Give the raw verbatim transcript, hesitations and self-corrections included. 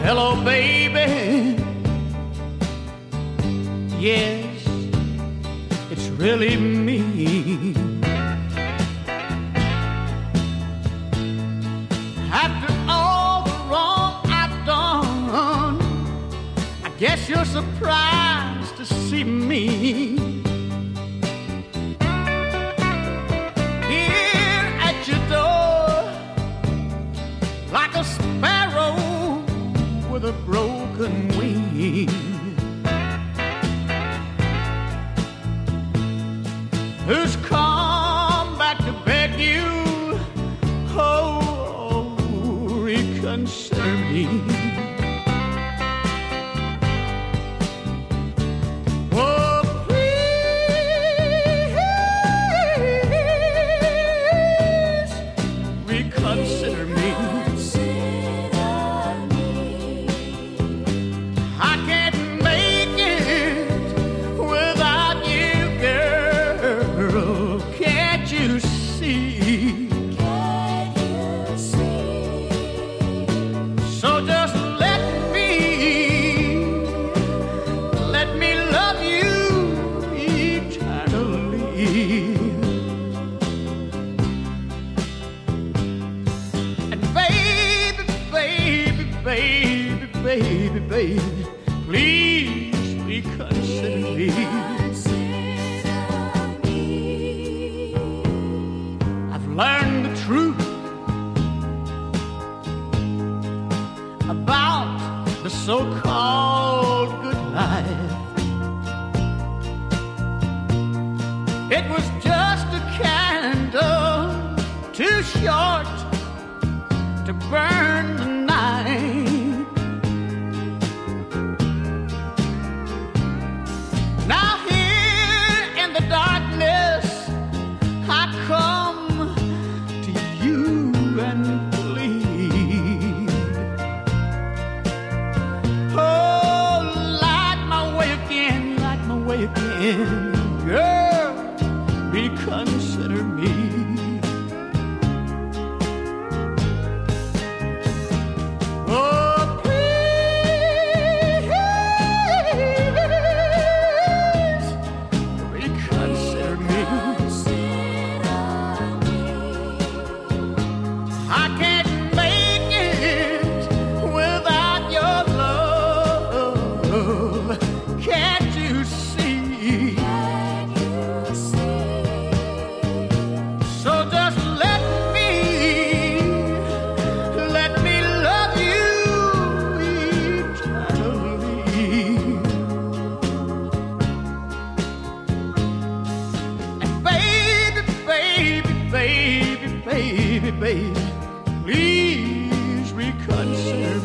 Hello, baby. Yes, it's really me. After all the wrong I've done, I guess you're surprised to see me here at your door, like a sparrow with a broken wing, who's come back to beg you, oh, oh, reconsider me. Oh, please reconsider me. I can't make it without you, girl. Can't you see? Can't you see? So just let me, let me love you eternally. And baby, baby, baby, baby, baby, please reconsider me. I've learned the truth about the so-called good life. It was just a candle too short to burn the night. Now here in the darkness I come to you and plead. Oh, light my way again, light my way again. Girl, reconsider me. Oh, please reconsider me. I can't make it without your love. Can't you see? So just let me, let me love you eternally. And baby, baby, baby, baby, baby, please reconsider